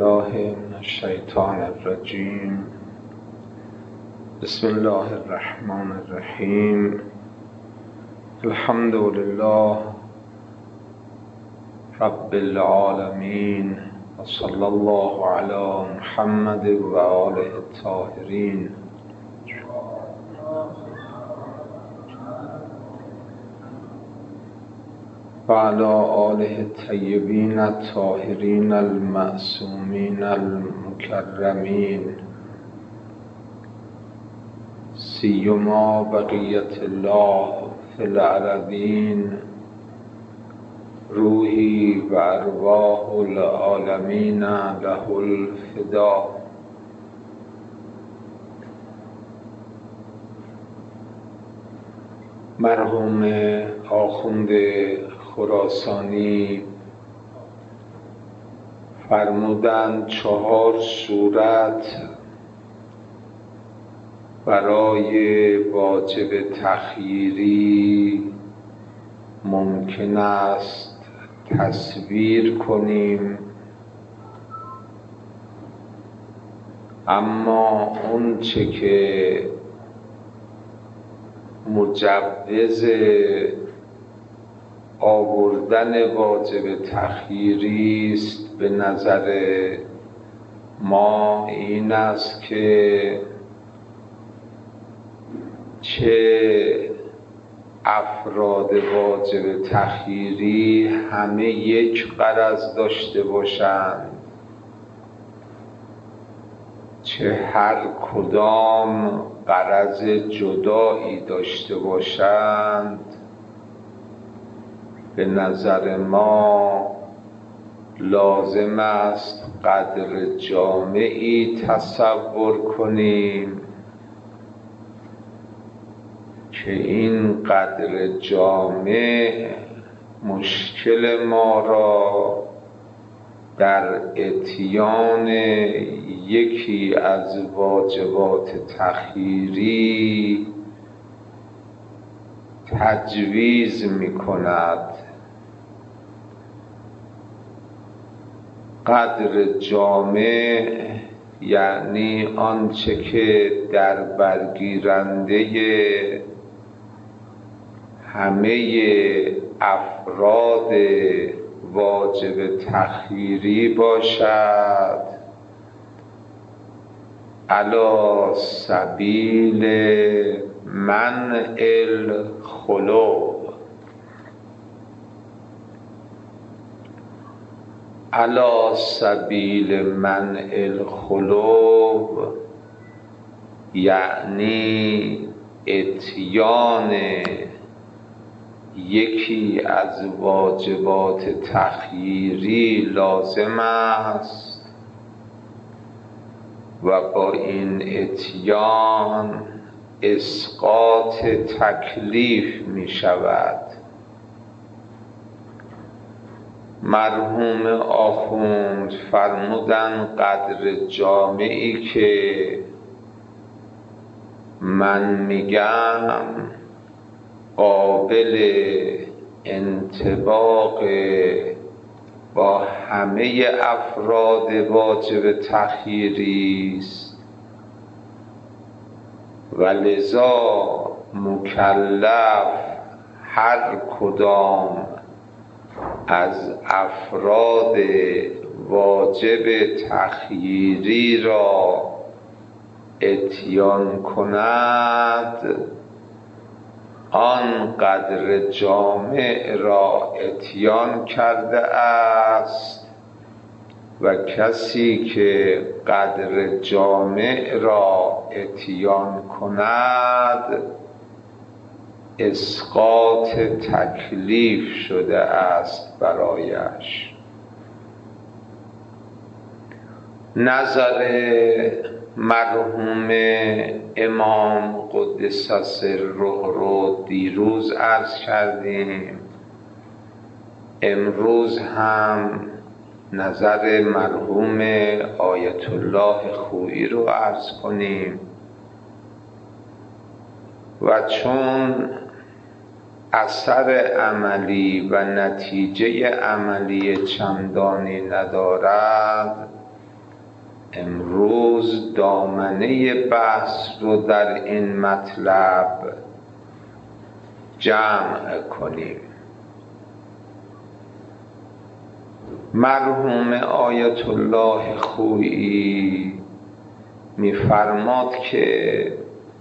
بالله من الشیطان الرجیم. بسم الله الرحمن الرحیم. الحمد لله رب العالمین و صلی الله علی محمد و آله الطاهرین. و علی آله الطیبین الطاهرین المعصومین المکرمین، سیما بقیت الله فی الارضین، روحی و ارواح العالمین له الفدا. مرحوم آخوند خراسانی فرمودند 4 صورت برای واجب تخییری ممکن است تصویر کنیم، اما اون چه که مجوز آوردن واجب تخییری است به نظر ما این است که چه افراد واجب تخییری همه یک غرض داشته باشند، چه هر کدام غرض جدایی داشته باشند، به نظر ما لازم است قدر جامعی تصور کنیم که این قدر جامع مشکل ما را در اتیان یکی از واجبات تخییری تجویز می کند. قدر جامع یعنی آنچه که در برگیرنده همه افراد واجب تخییری باشد، علی سبیل منع الخلو. علی سبیل منع الخلو یعنی اتیان یکی از واجبات تخییری لازم است و با این اتیان اسقاط تکلیف می شود. مرحوم آخوند فرمودن قدر جامعی که من میگم قابل انطباق با همه افراد واجب تخییری است و لذا مکلف هر کدام از افراد واجب تخییری را اتیان کند، آن قدر جامع را اتیان کرده است و کسی که قدر جامع را اتیان کند اسقاط تکلیف شده است برایش. نظر مرحوم امام قدس سره رو دیروز عرض کردیم، امروز هم نظر مرحوم آیت الله خویی رو عرض کنیم و چون اثر عملی و نتیجه عملی چندانی ندارد، امروز دامنه بحث رو در این مطلب جمع کنیم. مرحوم آیت الله خویی می‌فرماد که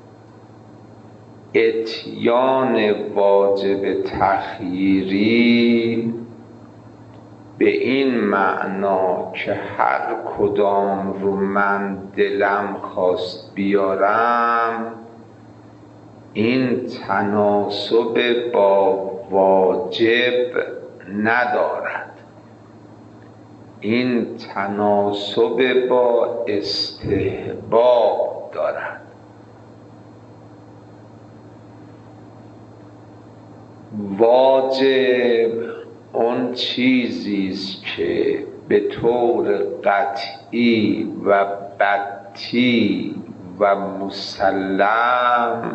اتیان واجب تخییری به این معنا که هر کدام رو من دلم خواست بیارم، این تناسب با واجب ندارد، این تناسب با استحباب دارد. واجب اون چیزی است که به طور قطعی و بتی و مسلم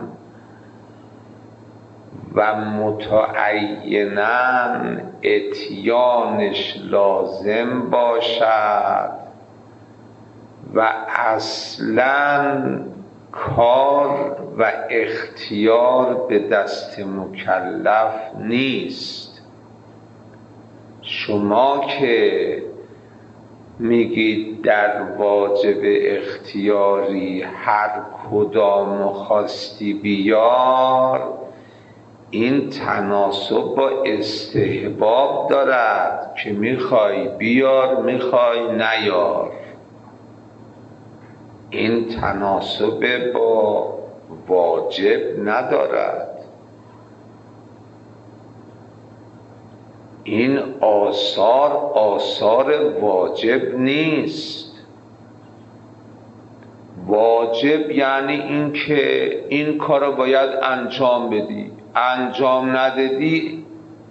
و متعیناً اتیانش لازم باشد و اصلاً کار و اختیار به دست مکلف نیست. شما که میگید در واجب اختیاری هر کدام خواستی بیار، این تناسب با استحباب دارد که میخوای بیار میخوای نیار. این تناسب با واجب ندارد. این آثار واجب نیست. واجب یعنی این که این کارو باید انجام بدی، انجام ندادی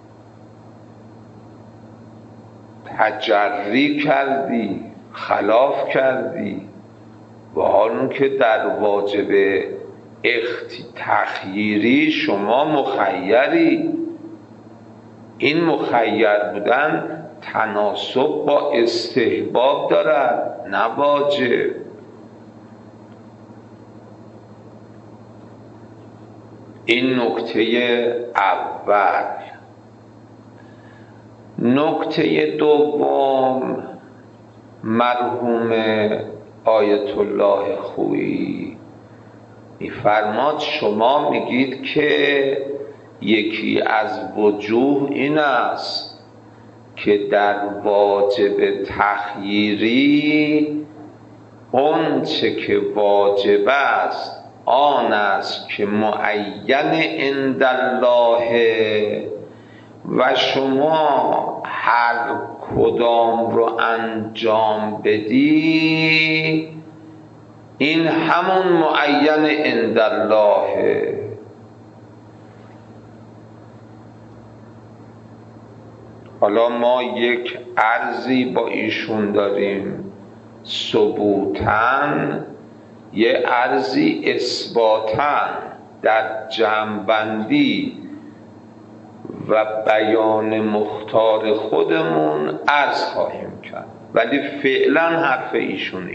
تجری کردی، خلاف کردی. و حالا که در واجب تخییری شما مخیری، این مخیر بودن تناسب با استحباب دارد نه واجب. این نکته اول. نکته دوم، مرحوم آیت الله خویی می‌فرماد شما میگید که یکی از وجوه این است که در واجب تخییری اون چه که واجب است آن است که معین عند الله و شما هر کدام رو انجام بدی این همون معین عند الله. حالا ما یک عرضی با ایشون داریم ثبوتاً، یه عرضی اثباتاً در جمع‌بندی و بیان مختار خودمون عرض خواهیم کرد، ولی فعلا حرف ایشون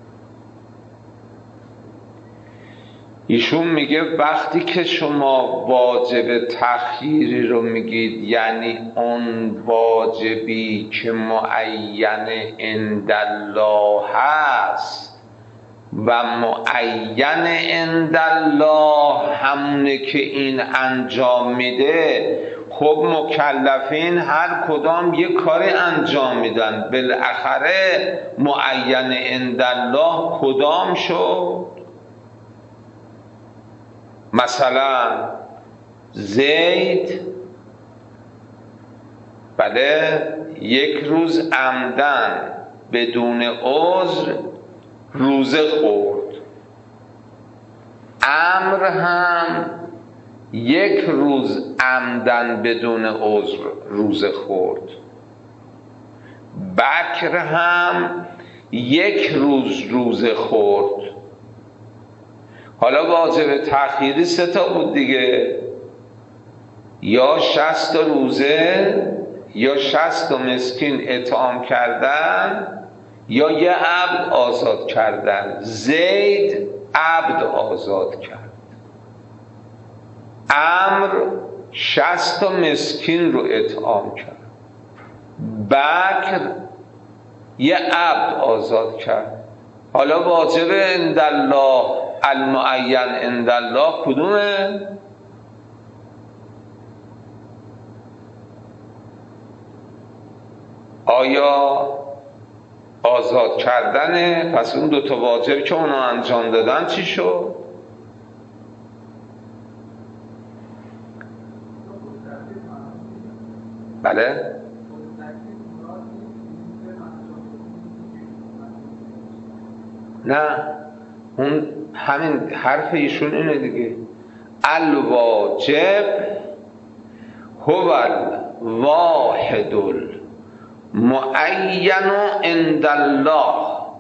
ایشون میگه وقتی که شما واجب تخییری رو میگید یعنی اون واجبی که معین عند الله هست و معین عند الله همونه که این انجام میده. خب مکلفین هر کدام یک کار انجام میدن، بالاخره معین عند الله کدام شد؟ مثلا زید بله یک روز عمدن بدون عذر روزه خورد، عمرو هم یک روز عمدن بدون عذر روزه خورد، بکر هم یک روز روزه خورد. حالا واجب تأخیری 3 تا بود دیگه، یا 60 روزه یا 60 مسکین اطعام کردن یا یه عبد آزاد کردن. زید عبد آزاد کرد، عمرو 60 تا مسکین رو اطعام کرد، بکر یه عبد آزاد کرد. حالا واجب عندالله المعین عندالله کدومه؟ آیا آزاد کردنه؟ پس اون دوتا واجب که اونا انجام دادن چی شد؟ بله؟ نه، اون همین حرف ایشون اینه دیگه. الواجب هو الواحد المعین عند الله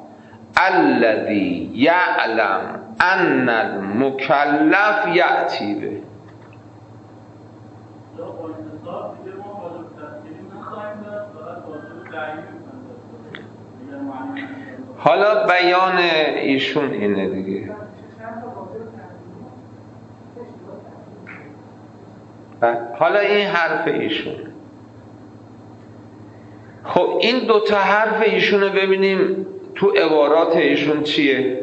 الذی یعلم ان المکلف یأتی به. حالا بیان ایشون اینه دیگه. حالا این حرف ایشون. خب این دوتا حرف ایشون رو ببینیم تو عبارات ایشون چیه.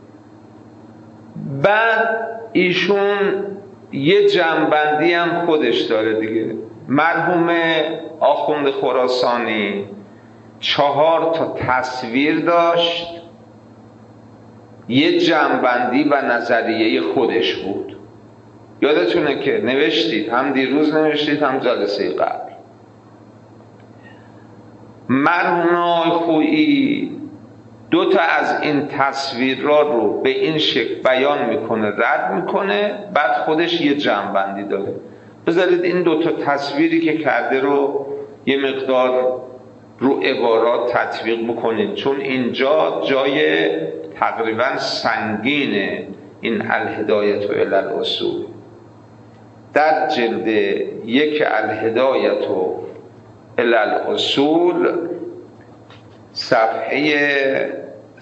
بعد ایشون یه جنبندی هم خودش داره دیگه. مرحوم آخوند خراسانی 4 تا تصویر داشت، یه جنبندی و نظریه خودش بود. یادتونه که نوشتید، هم دیروز نوشتید هم جلسه قبل. مرحوم آقای خویی 2 تا از این تصویرها رو به این شکل بیان میکنه، رد میکنه، بعد خودش یه جنبندی داره. بذارید این 2 تا تصویری که کرده رو یه مقدار رو عبارات تطبیق بکنید، چون اینجا جای تقریبا سنگین این الهدایت الی الاصول. در جلد 1 الهدایت الی الاصول صفحه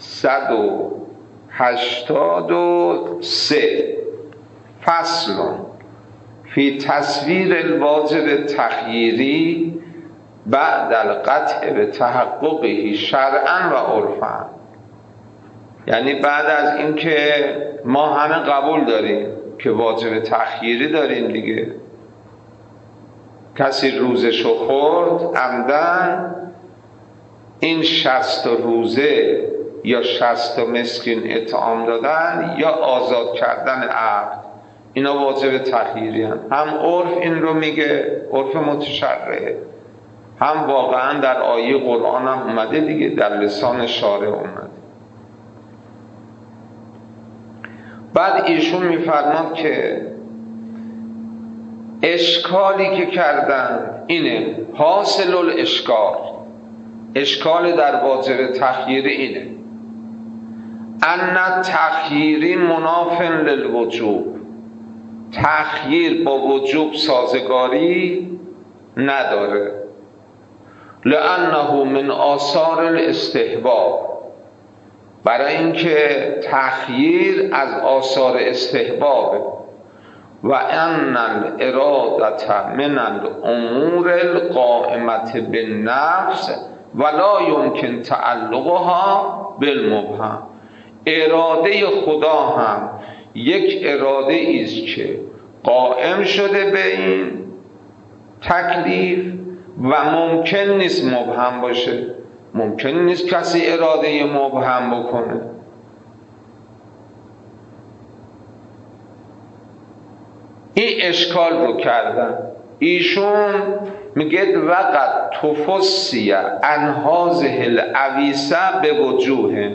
183 فصل فی تصویر الواجب تخییری بعد القطع به تحققه شرعا و عرفا. یعنی بعد از اینکه ما همه قبول داریم که واجب تخییری داریم دیگه، کسی روزشو خورد عمدن، این 60 روزه یا 60 مسکین اطعام دادن یا آزاد کردن عبد، اینا واجب تخییری هم عرف این رو میگه، عرف متشرعه، هم واقعا در آیه قرآن هم اومده دیگه، در لسان شارع اومده. بعد ایشون میفرماد که اشکالی که کردن اینه، حاصل الاشکال، اشکال در واجب تخییر اینه، ان تخییری منافن للوجوب، تخییر با وجوب سازگاری نداره، لانه من آثار الاستحباب، برای اینکه تخییر از آثار استحبابه، و ان الارادت من الامور القائمت بالنفس ولا یمکن تعلقها بالمبهم. اراده خدا هم یک اراده است که قائم شده به این تکلیف و ممکن نیست مبهم باشه. ممکن نیست کسی اراده مبهم بکنه. این اشکال رو کردن. ایشون میگه وقت تفسیه عن هذه العویسه به وجوه،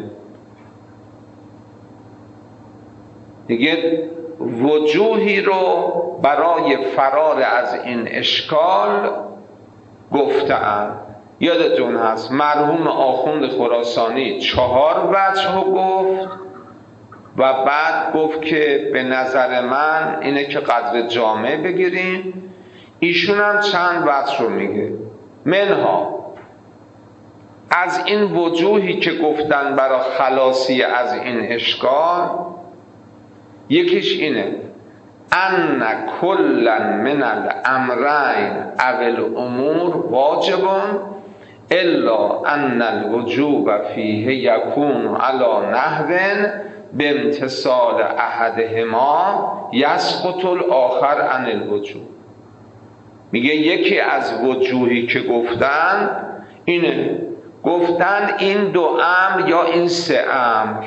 دیگه وجوهی رو برای فرار از این اشکال گفتن. یادتون هست مرحوم آخوند خراسانی 4 وجه رو گفت و بعد گفت که به نظر من اینه که قدر جامع بگیریم. ایشون هم چند وجه رو میگه، منها از این وجوهی که گفتن برای خلاصی از این اشکال، یکیش اینه ان کلا من الامرین او الامور واجبون الا ان الوجوب فیه یکون علی نحو بامتصال احدهما یسقط الاخر عن الوجوب. میگه یکی از وجوهی که گفتن اینه، گفتن این دو امر یا این سه امر،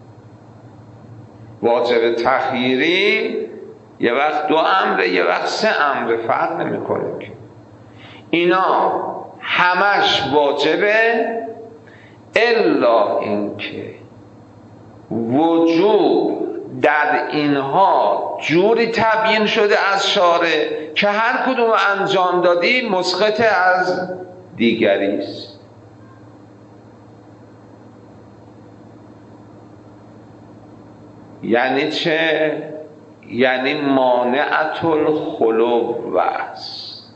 واجب تخییری یه وقت دو امره یه وقت سه امره، فرق نمیکنه که اینا همش واجبه الا اینکه وجوب در اینها جوری تبیین شده از شارع که هر کدوم انجام دادی مسقط از دیگری است. یعنی چه؟ یعنی مانعت الخلو است،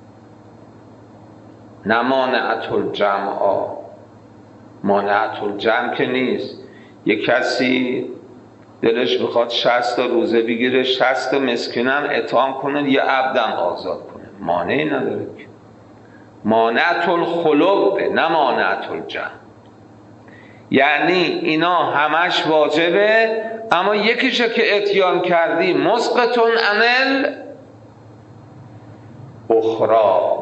نه مانعت الجمع. مانعت الجمع که نیست. یک کسی دلش میخواد 60 روزه بگیره، 60 مسکینم اطعام کنه، یه عبدم آزاد کنه، مانعی نداره که. مانعت الخلو نه مانعت الجمع. یعنی اینا همش واجبه، اما یکیشو که اتیان کردی مسقطون عن الاخری،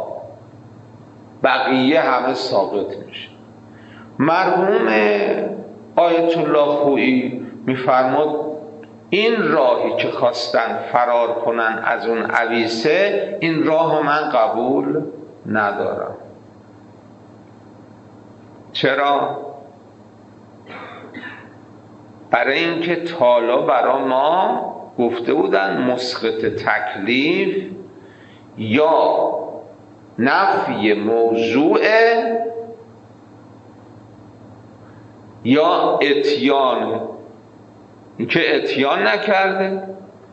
بقیه همه ساقط میشه. مرحوم آیت الله خویی میفرماد این راهی که خواستن فرار کنن از اون عویسه، این راه من قبول ندارم. چرا؟ برای اینکه تالا برا ما گفته بودن مسقط تکلیف یا نفی موضوعه یا اتیان. این که اتیان نکرده،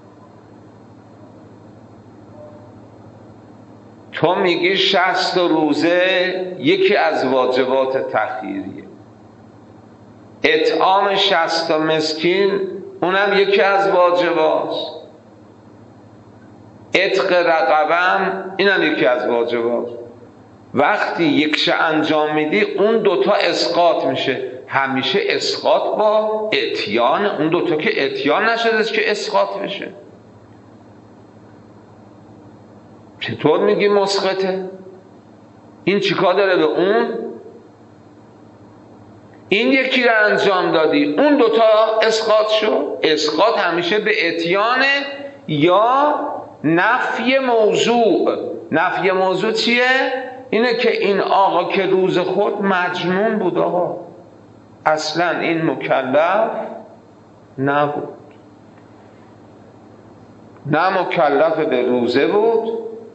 تو میگی 60 روزه یکی از واجبات تخییریه، اطعام 60 مسکین اونم یکی از واجباست، عتق رقبم اینم یکی از واجباست. وقتی یکش انجام میدی اون دوتا اسقاط میشه. همیشه اسقاط با اتیان، اون دوتا که اتیان نشده که اسقاط بشه. چطور میگی مسقطه؟ این چیکار داره به اون؟ این یکی رو انجام دادی اون دوتا اسقاط شد. اسقاط همیشه به اتیان یا نفی موضوع. نفی موضوع چیه؟ اینه که این آقا که روز خود مجنون بود، آقا اصلا این مکلف نبود، نه مکلف به روزه بود،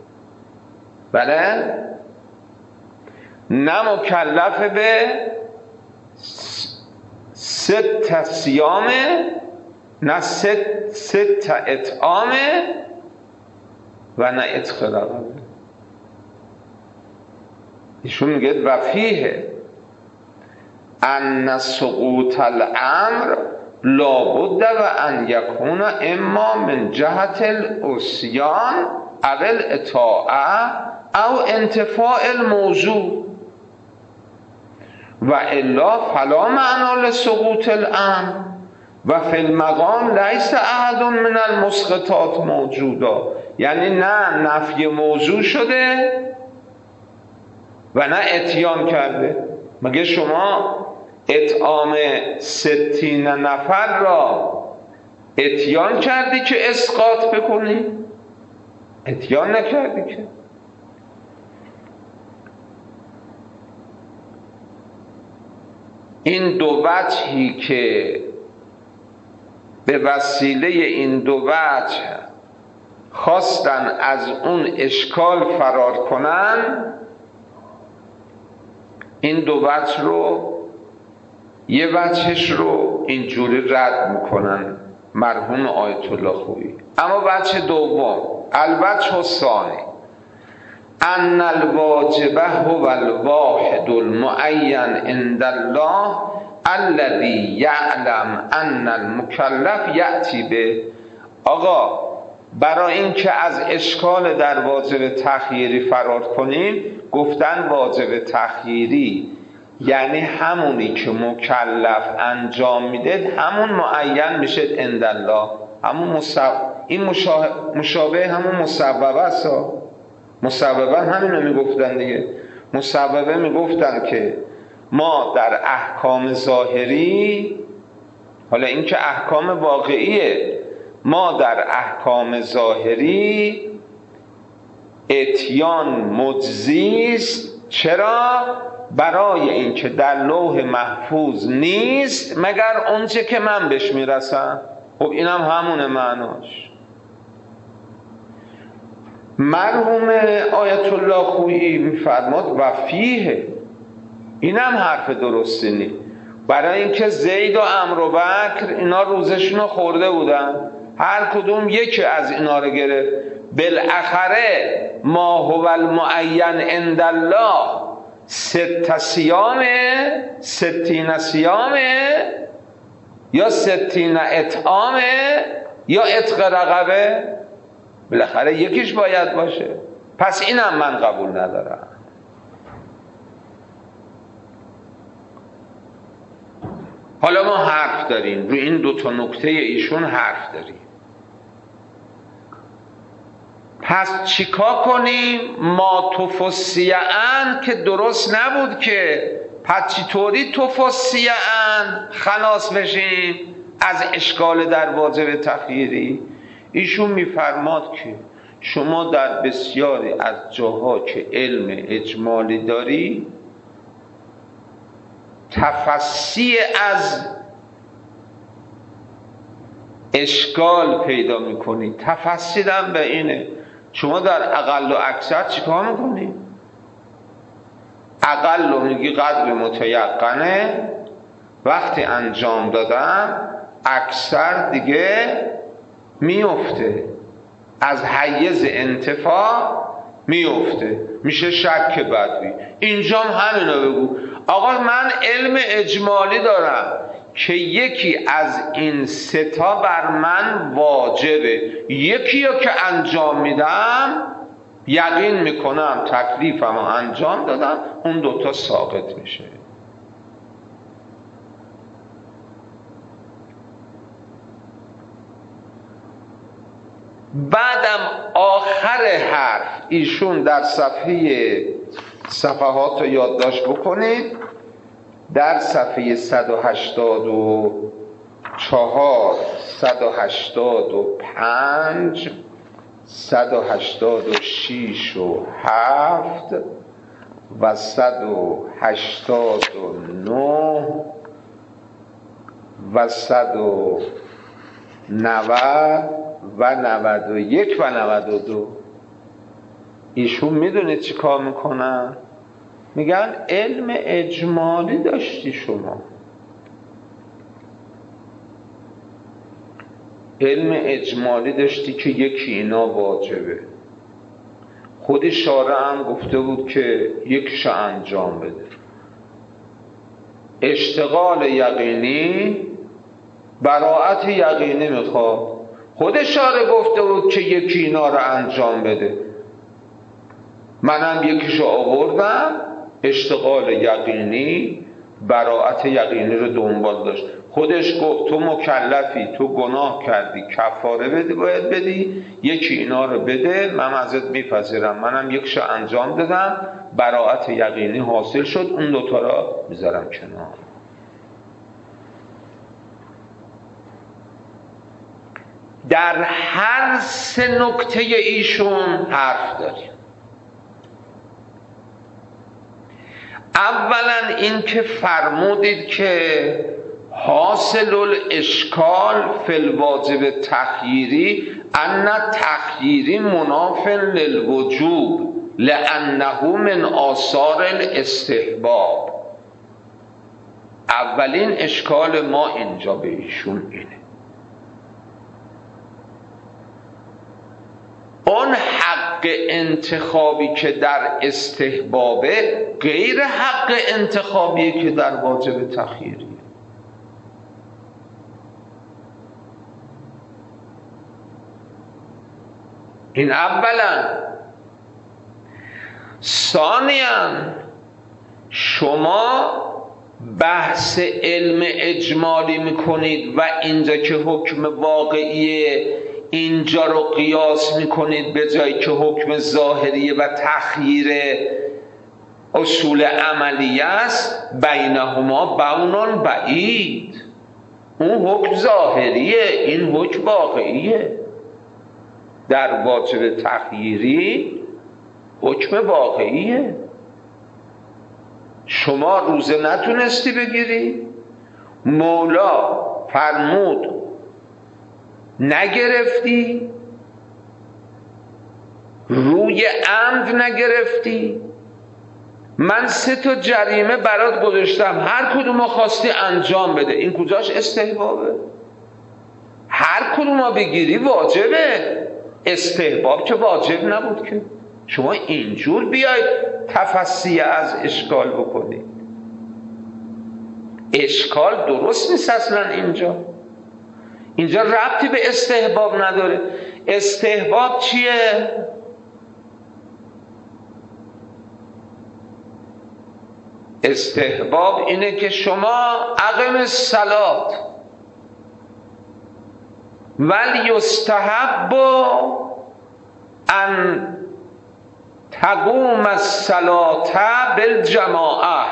بله، نه مکلف به 6 صیامه، نه 6 اطعامه و نه عتق رقبه. ایشون میگه و فیه ان سقوط الامر لابد و ان یکون اما من جهت العصیان او الاطاعه او انتفاع الموضوع و الا فلا معنی لسقوط الامر و فی المقام لیس احد من المسقطات موجودا. یعنی نه نفی موضوع شده و نه اتیان کرده. مگه شما اطعام 60 نفر را اتیان کردی که اسقاط بکنی؟ اتیان نکردی که. این دو وجهی که به وسیله این دو وجه خواستن از اون اشکال فرار کنن، این دو وجه رو، یه وجهش رو اینجوری رد میکنن مرحوم آیت الله خویی. اما وجه دوم، الوجه الثانی ان الواجب هو الواحد المعین عند الله الذي یعلم ان المکلف یأتی به. آقا برای اینکه از اشکال در واجب تخییری فرار کنیم، گفتن واجب تخییری یعنی همونی که مکلف انجام میده همون معین میشه عند الله. همون این مشابه همون مسببه است. مسببه همینو میگفتن دیگه. مسببه میگفتن که ما در احکام ظاهری، حالا این که احکام واقعیه، ما در احکام ظاهری اتیان مجزیست. چرا؟ برای اینکه در لوح محفوظ نیست مگر اونچه که من بهش میرسم. خب اینم همونه معناش. مرحوم آیت الله خویی میفرماد و فیه، اینم حرف درستی نیست. برای اینکه زید و عمرو و بکر اینا روزشونو خورده بودن، هر کدوم یکی از اینا رو گرفت. بالاخره ما هو المعین عند الله 6 صیامه، 60 صیامه، یا 60 اطعامه، یا عتق رقبه. بالاخره یکیش باید باشه. پس اینم من قبول ندارم. حالا ما حرف داریم روی این 2 نکته ایشون، حرف داریم. پس چیکار کنیم؟ ما تفسیعن که درست نبود که. پس چطوری تفسیعن خلاص بشیم از اشکال در واجب تخییری؟ ایشون میفرماد که شما در بسیاری از جاها که علم اجمالی داری تفسیع از اشکال پیدا میکنی. تفسیر هم به اینه، شما در اقل و اکثر چیکار میکنی؟ اقل رو میگی قدر متیقنه، وقتی انجام دادم، اکثر دیگه میفته، از حیز انتفاع میفته، میشه شک بدوی. اینجام همینو بگو. آقا من علم اجمالی دارم که یکی از این 3 بر من واجبه، یکی رو که انجام میدم یقین میکنم تکلیفم رو انجام دادم، اون 2 ساقط میشه. بعدم آخر حرف ایشون در صفحات رو یادداشت بکنید، در صفحه 184 185 186 و 7 و 189 و 190 و 91 و 92 ایشون میدونه چی کار میکنن؟ میگن علم اجمالی داشتی شما، علم اجمالی داشتی که یکی اینا واجبه. خود شارع هم گفته بود که یکیشو انجام بده. اشتغال یقینی براءت یقینی میخواد. خود شارع گفته بود که یکی اینا رو انجام بده، منم یکیشو آوردم. اشتغال یقینی براءت یقینی رو دنبال داشت. خودش گفت تو مکلفی، تو گناه کردی، کفاره بدی، باید بدی، یکی اینا رو بده، من ازت میپذیرم. منم یکیشو انجام دادم، براءت یقینی حاصل شد، اون 2 را میذارم کنار. در هر 3 نکته ایشون حرف داریم. اولا این که فرمودید که حاصل الاشکال فی الواجب تخییری ان تخییری مناف للوجوب لانه من آثار الاستحباب. اولین اشکال ما اینجا به ایشون اینه، اون حق حق انتخابی که در استحبابه غیر حق انتخابی که در واجب تخییری. این اولا. ثانیاً شما بحث علم اجمالی میکنید و اینجا که حکم واقعیه اینجا رو قیاس میکنید به جایی که حکم ظاهریه و تخییر اصول عملیه است. بینهما بون بعید. اون حکم ظاهریه، این حکم واقعیه. در واجب تخییری حکم واقعیه. شما روزه نتونستی بگیری، مولا فرمود نگرفتی، روی عمد نگرفتی، من 3 جریمه برات گذاشتم، هر کدوم خواستی انجام بده. این کجاش استحبابه؟ هر کدوم بگیری واجبه. استحباب که واجب نبود که. شما اینجور بیاید تفسیه از اشکال بکنید. اشکال درست نیست اصلا. اینجا ربطی به استحباب نداره. استحباب چیه؟ استحباب اینه که شما اقم الصلاة ولی یستحب ان تقوم الصلاة بالجماعه.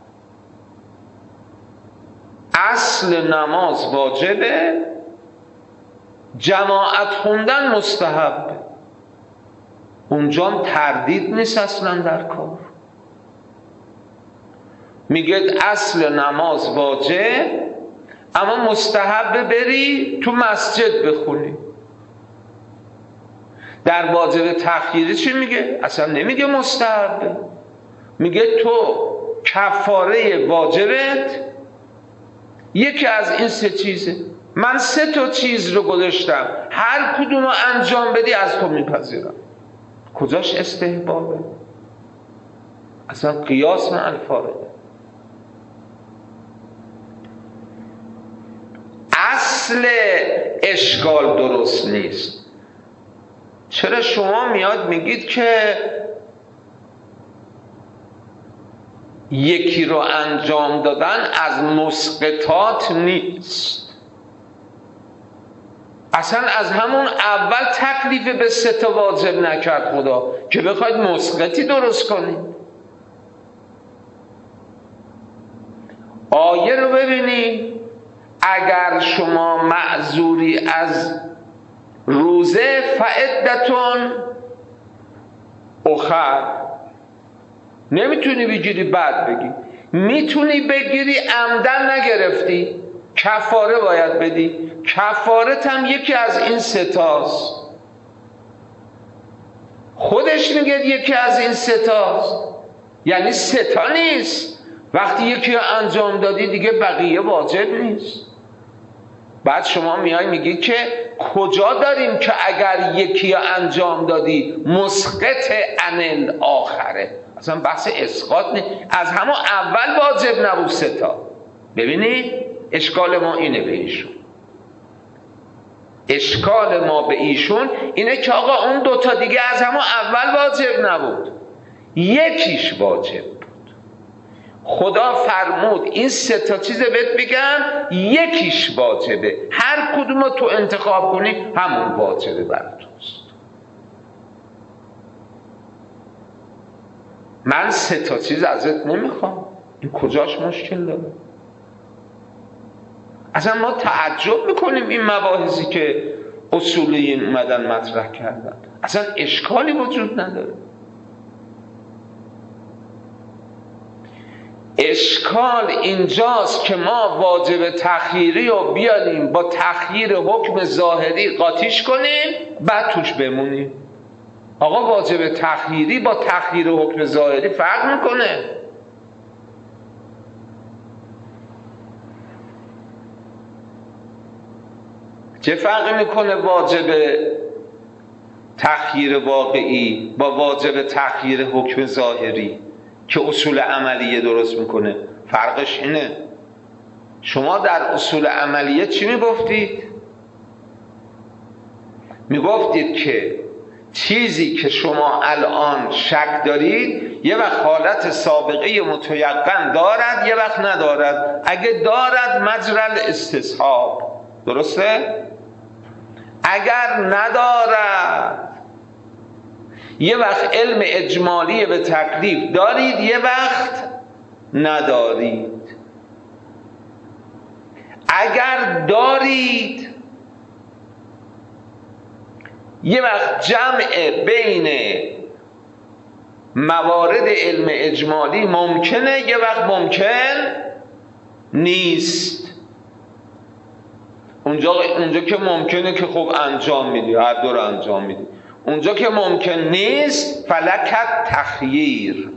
اصل نماز واجبه، جماعت خوندن مستحب. اونجا تردید نیست اصلا در کار. میگه اصل نماز واجب اما مستحب بری تو مسجد بخونی. در واجب تخییری چی میگه؟ اصلا نمیگه مستحب، میگه تو کفاره واجبت یکی از این 3 چیزه. من 3 چیز رو گذاشتم، هر کدوم رو انجام بدی از تو میپذیرم. کجاش استحبابه؟ اصلا قیاس مع الفارقه. اصل اشکال درست نیست. چرا شما میاد میگید که یکی رو انجام دادن از مسقطات نیست؟ اصلا از همون اول تکلیف به 3 واجب نکرد خدا که بخواید مسقطی درست کنید. آیه رو ببینید. اگر شما معذوری از روزه فعدتون اخر، نمیتونی بگیری بعد بگی، میتونی بگیری عمدن نگرفتی کفاره باید بدی. کفارت هم یکی از این 3 تاست. خودش میگه یکی از این 3 تاست، یعنی 3 تا نیست. وقتی یکی رو انجام دادی دیگه بقیه واجب نیست. بعد شما میای میگی که کجا داریم که اگر یکی رو انجام دادی مسقط عن الاخره؟ اصلا بحث اسقاط نیست، از همون اول واجب نبود 3 تا. ببینید اشکال ما اینه به ایشون. اشکال ما به ایشون اینه که آقا اون 2 تا دیگه از همون اول واجب نبود، یکیش واجب بود. خدا فرمود این 3 تا چیز بهت بگم یکیش واجبه، هر کدوم رو تو انتخاب کنی همون واجبه بر توست. من 3 تا چیز ازت نمیخوام. این کجاش مشکل داره؟ اصلا ما تعجب میکنیم این مباحثی که اصولیین اومدن مطرح کردن، اصلا اشکالی وجود نداره. اشکال اینجاست که ما واجب تخییری رو بیاریم با تخییر حکم ظاهری قاطیش کنیم بعد توش بمونیم. آقا واجب تخییری با تخییر حکم ظاهری فرق میکنه. چه فرقی میکنه واجب تخییر واقعی با واجب تخییر حکم ظاهری که اصول عملیه درست میکنه. فرقش اینه. شما در اصول عملیه چی میگفتید؟ میگفتید که چیزی که شما الان شک دارید یه وقت حالت سابقه متیقن دارد، یه وقت ندارد. اگه دارد مجرى الاستصحاب، درسته؟ اگر ندارد یه وقت علم اجمالی به تکلیف دارید، یه وقت ندارید. اگر دارید یه وقت جمع بین موارد علم اجمالی ممکنه، یه وقت ممکن نیست. اونجا که ممکنه که خب انجام میدی، هر دو رو انجام میدی. اونجا که ممکن نیست فلکت تخییر.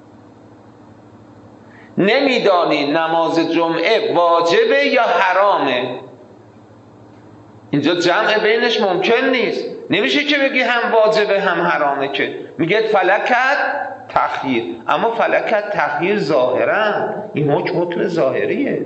نمیدانی نماز جمعه واجبه یا حرامه، اینجا جمع بینش ممکن نیست. نمیشه که بگی هم واجبه هم حرامه، که میگه فلکت تخییر. اما فلکت تخییر ظاهرا این حکم ظاهریه.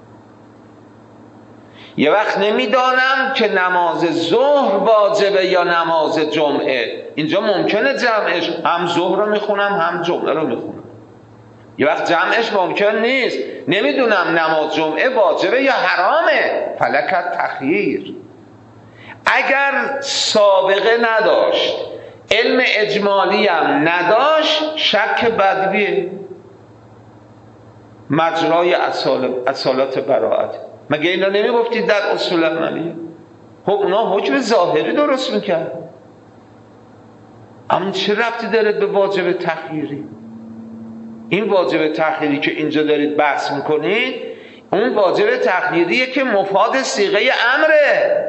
یه وقت نمیدانم که نماز ظهر واجبه یا نماز جمعه، اینجا ممکنه جمعش، هم ظهر رو میخونم هم جمعه رو میخونم. یه وقت جمعش ممکن نیست، نمیدونم نماز جمعه واجبه یا حرامه، فلکت تخییر. اگر سابقه نداشت، علم اجمالی هم نداشت، شک بدویه، مجرای اصالت براعت. مگه اینا نمیگفتید در اصول عملیه؟ خب اونا حکم ظاهری درست میکرد. اما چه ربطی داره به واجب تخییری؟ این واجب تخییری که اینجا دارید بحث میکنید، اون واجب تخییریه که مفاد صیغه امره.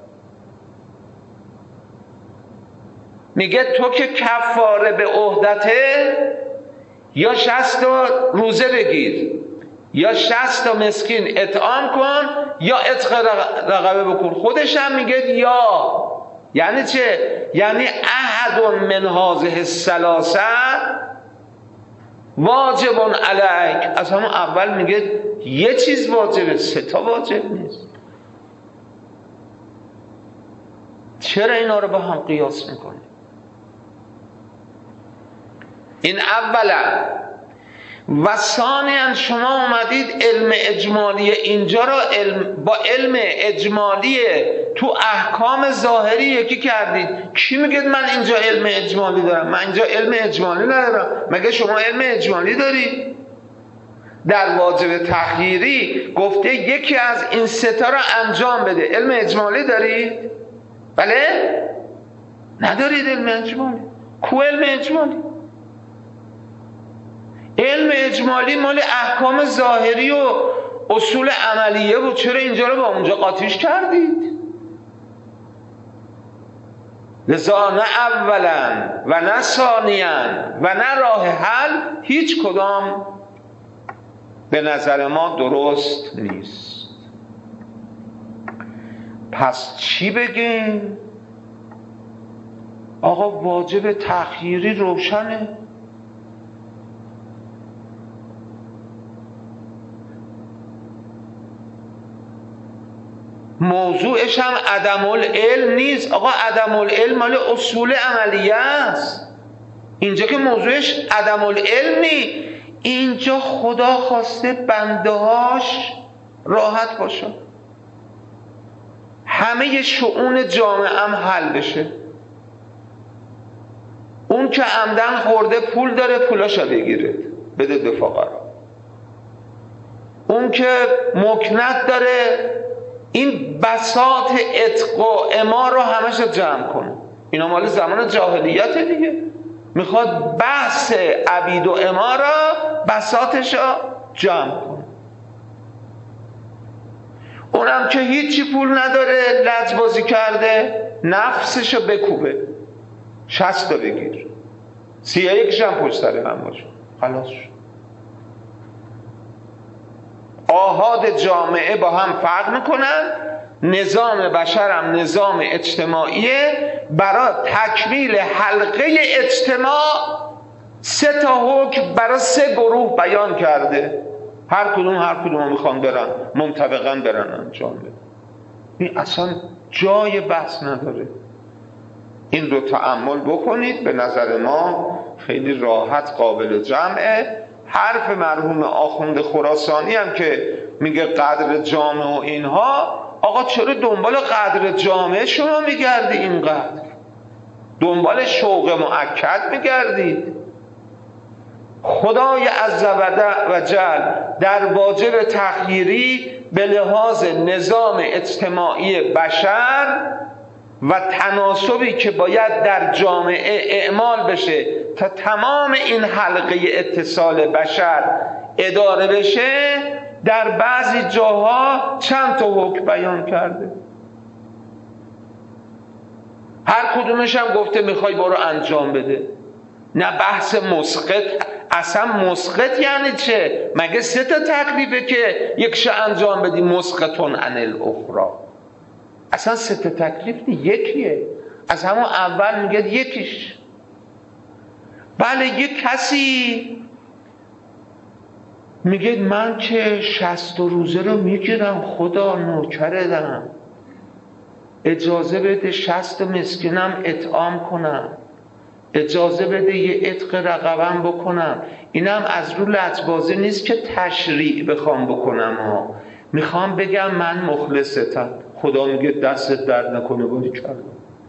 میگه تو که کفاره به عهدته، یا 60 روزه بگیر، یا 60 مسکین اطعام کن، یا عتق رقبه بکن. خودش هم میگه یا. یعنی چه؟ یعنی احد من هذه الثلاثه واجب علیک. از همون اول میگه یه چیز واجبه، 3 واجب نیست. چرا اینا رو با هم قیاس میکنی؟ این اولا. و ثانیاً شما اومدید علم اجمالی اینجا رو با علم اجمالی تو احکام ظاهری یکی کردید. کی میگه من اینجا علم اجمالی دارم؟ من اینجا علم اجمالی ندارم. مگه شما علم اجمالی دارید؟ در واجب تخییری گفته یکی از این 3 رو انجام بده. علم اجمالی دارید؟ بله؟ ندارید علم اجمالی. کو علم اجمالی؟ علم اجمالی مال احکام ظاهری و اصول عملیه بود. چرا اینجا رو با اونجا قاطیش کردید؟ لذا نه اولا و نه ثانیاً و نه راه حل هیچ کدام به نظر ما درست نیست. پس چی بگیم؟ آقا واجب تخییری روشنه. موضوعش هم عدم العلم نیست. آقا عدم العلم مال اصول عملیه است. اینجا که موضوعش عدم العلم نی، اینجا خدا خواسته بندهاش راحت باشه، همه شؤون جامعه هم حل بشه. اون که عمدن خورده پول داره پولاشو بگیره بده به فقرا. اون که مکنت داره این بساط عتق و اما رو همش جمع کنه. اینا مال زمان جاهلیت دیگه. میخواد بحث عبید و اما را بساطش رو جمع کنه. اونم که هیچی پول نداره لجبازی کرده نفسش رو بکوبه 60 بگیر 31 هم پشت سر هم باشه خلاص شد. آحاد جامعه با هم فرق میکنن. نظام بشرم نظام اجتماعیه، برای تکمیل حلقه اجتماع 3 حکم برای 3 گروه بیان کرده. هر کدوم میخوان برن منطبقاً برن انجام بدن. این اصلا جای بحث نداره. این رو تأمل بکنید، به نظر ما خیلی راحت قابل جمعه. حرف مرحوم آخوند خراسانی هم که میگه قدر جامعه و اینها، آقا چرا دنبال قدر جامعه شما میگردی؟ اینقدر دنبال شوق مؤکد میگردید. خدای عز و جل در واجب تخییری به لحاظ نظام اجتماعی بشر و تناسبی که باید در جامعه اعمال بشه تا تمام این حلقه اتصال بشر اداره بشه، در بعضی جاها چند تا حکم بیان کرده. هر کدومش هم گفته میخوای برو انجام بده. نه بحث مسقط. اصلا مسقط یعنی چه؟ مگه 3 تکلیفه که یکش انجام بدی؟ مسقطون عن الاخری. اصلا 3 تکلیف یکیه. از همون اول میگه یکیش. بله یک کسی میگه من که 60 روزه رو میگیرم، خدا نوکرتم، اجازه بده 60 مسکینم اطعام کنم، اجازه بده یه عتق رقبم بکنم. اینم از رو لجبازی نیست که تشریع بخوام بکنم ها. میخوام بگم من مخلصتم. خدا میگه دستت درد نکنه باری کردم.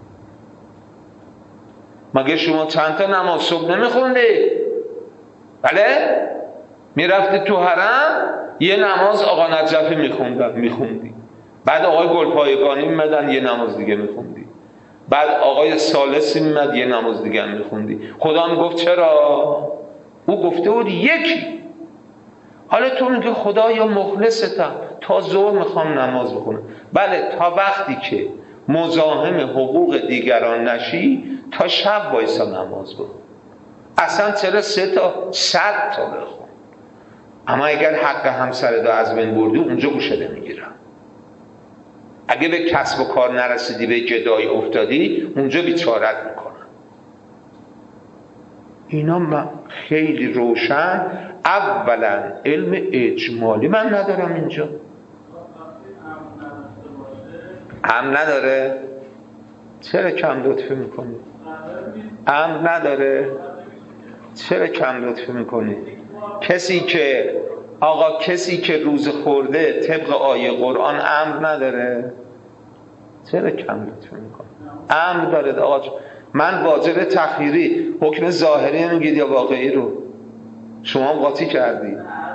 مگه شما چند تا نماز صبح نمیخوندی؟ بله؟ میرفتی تو حرم یه نماز آقا نجفی میخوندی، بعد آقای گلپایگانی میمدن یه نماز دیگه میخوندی، بعد آقای ثالثی میمد یه نماز دیگه میخوندی. خدا میگفت چرا؟ او گفته بود یکی. حالا تو میگه خدایا مخلصتم، تا ظهر میخوام نماز بخونم. بله، تا وقتی که مزاحم حقوق دیگران نشی تا شب وایسا نماز بخون. اصلا چرا 3 تا 100 تا بخون. اما اگر حق همسرت رو از بین بردی اونجا گوشه نمیگیرم. اگه به کسب و کار نرسیدی، به جدایی افتادی، اونجا بیچارت میکنم. اینا خیلی روشن. اولا علم اجمالی من ندارم اینجا. هم نداره؟ چرا کم لطفی میکنی؟ هم نداره؟ چرا کم لطفی میکنی؟ کسی که روز خورده طبق آیه قرآن امر نداره؟ چرا کم لطفی میکنی؟ امر داره. آقا من واجب تخییری حکم ظاهری میگید یا واقعی رو؟ شما قاطی کردی.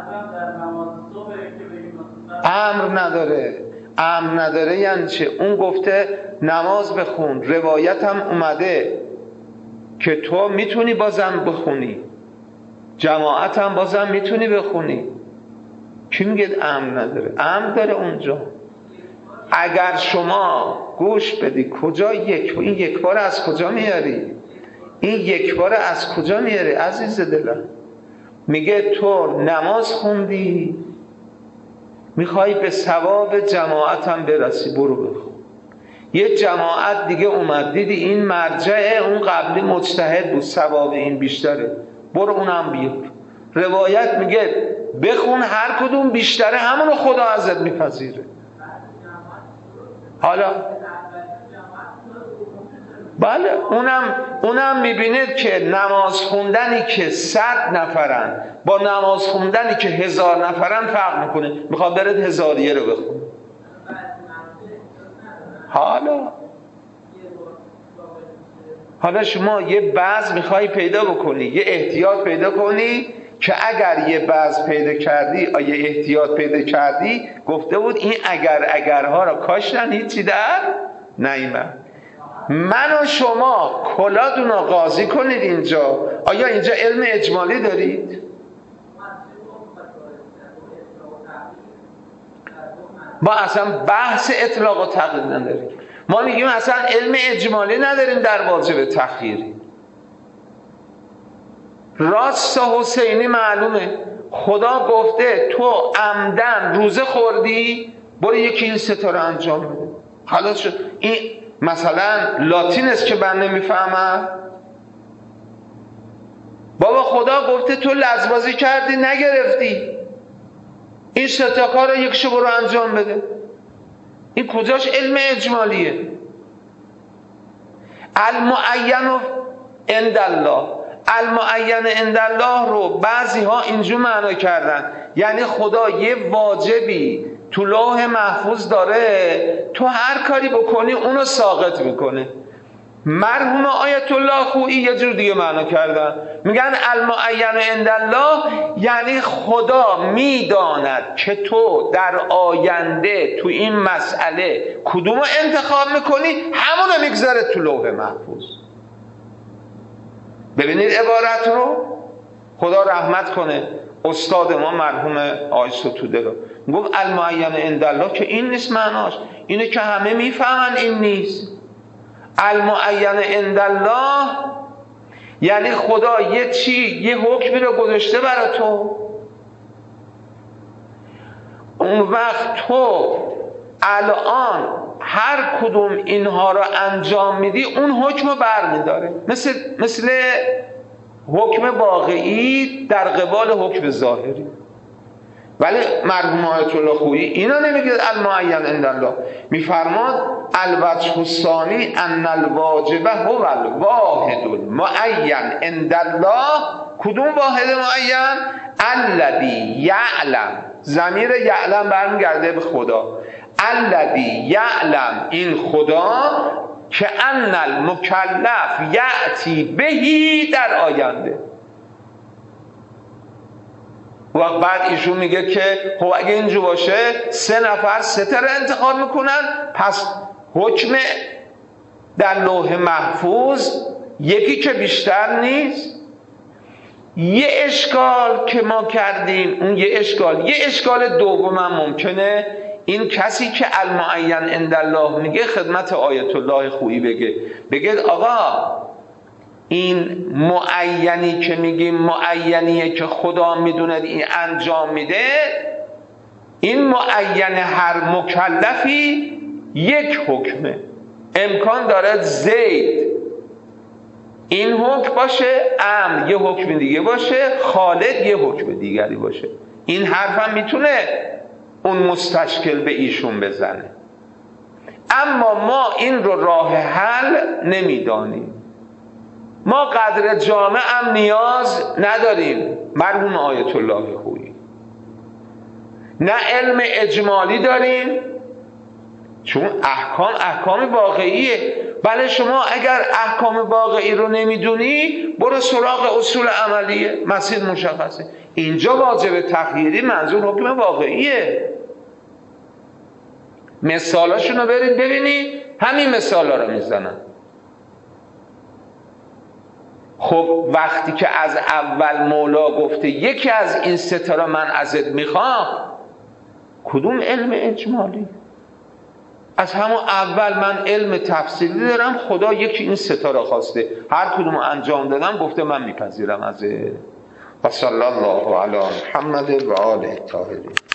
امر نداره یعنی چه؟ اون گفته نماز بخون، روایت هم اومده که تو میتونی بازم بخونی، جماعت هم بازم میتونی بخونی. کی میگه امر نداره؟ امر داره اونجا. اگر شما گوش بدی کجا این یک بار از کجا میاری؟ این یک بار از کجا میاری عزیز دلم؟ میگه تو نماز خوندی، میخوای به ثواب جماعت هم برسی، برو بخون. یه جماعت دیگه اومد دیدی این مرجع اون قبلی مجتهد بود، ثواب این بیشتره، برو اونم بیار. روایت میگه بخون، هر کدوم بیشتره همونو خدا ازت میپذیره. حالا بله اونم میبینید که نماز خوندنی که 100 نفرن با نماز خوندنی که 1000 نفرن فرق میکنه. میخواد برد 1000 رو بخون. حالا شما یه بعض میخوای پیدا بکنی، یه احتیاط پیدا کنی که اگر یه بعض پیدا کردی، یه احتیاط پیدا کردی، گفته بود این اگرها را کاشتن هیچی در نیامد. من و شما کلاتون رو قاضی کنید اینجا. آیا اینجا علم اجمالی دارید؟ ما اصلا بحث اطلاق و تقیید نداریم. ما میگیم اصلا علم اجمالی نداریم در واجب تخییری. راست حسینی معلومه. خدا گفته تو عمدن روزه خوردی، برو یکی این 3 تا رو انجام بده. خلاص شد. این مثلا لاتین است که من نمیفهمم. بابا خدا گفته تو لجبازی کردی نگرفتی، این سه تا کار رو یکشو برو انجام بده. این کجاش علم اجمالیه؟ المعین عند الله، المعین عند الله رو بعضی ها اینجور معنا کردن، یعنی خدا یه واجبی تو لوح محفوظ داره، تو هر کاری بکنی اونو ساقط میکنه. مرحوم آیت الله خویی یه جور دیگه معنا کردن، میگن المعین عند الله یعنی خدا میداند که تو در آینده تو این مسئله کدومو انتخاب میکنی، همونو میگذاره تو لوح محفوظ. ببینید عبارت رو، خدا رحمت کنه استاد ما مرحوم آقای ستوده رو، گفت المعین عند الله که این نیست معناش، اینه که همه میفهمن این نیست. المعین عند الله یعنی خدا یه حکمی رو گذاشته برای تو، اون وقت تو الان هر کدوم اینها رو انجام میدی اون حکم رو برمیداره، مثل حکم واقعی در قبال حکم ظاهری. ولی مرحوم آیت الله خویی اینا نمیگه المعین عند الله، میفرماد الوجه الثانی ان الواجب هو الواحد المعین عند الله. کدوم واحد معین؟ الذی یعلم، ضمیر یعلم برمیگرده به خدا، الذی یعلم این خدا که ان المکلف یأتی بهی در آینده. و بعد ایشون میگه که خب اگه اینجور باشه 3 نفر 3 تا رو انتخاب میکنن، پس حکم در لوح محفوظ یکی که بیشتر نیست. یه اشکال که ما کردیم، اون یه اشکال دوم هم ممکنه این کسی که المعین عند الله میگه خدمت آیت الله خویی بگه آقا این معینی که میگیم معینیه که خدا میدونه این انجام میده، این معین هر مکلفی یک حکمه. امکان داره زید این حکم باشه، عمرو یه حکم دیگه باشه، خالد یه حکم دیگری باشه. این حرف هم میتونه اون مستشکل به ایشون بزنه، اما ما این رو راه حل نمیدانیم. ما قدر جامع هم نیاز نداریم مرحوم آیت الله خویی، نه علم اجمالی داریم، چون احکام واقعیه. بله شما اگر احکام واقعی رو نمیدونی برو سراغ اصول عملیه، مسیر مشخصه. اینجا واجب تخییری منظور حکم واقعیه. مثالاشون رو برید ببینید، همین مثالا رو میزنن. خب وقتی که از اول مولا گفته یکی از این 3 تا رو من ازت میخوام، کدوم علم اجمالی؟ از همون اول من علم تفصیلی دارم، خدا یکی این 3 تا رو خواسته، هر کدوم انجام دادم گفته من میپذیرم ازت. و صلی الله علی محمد و آله الطاهرین.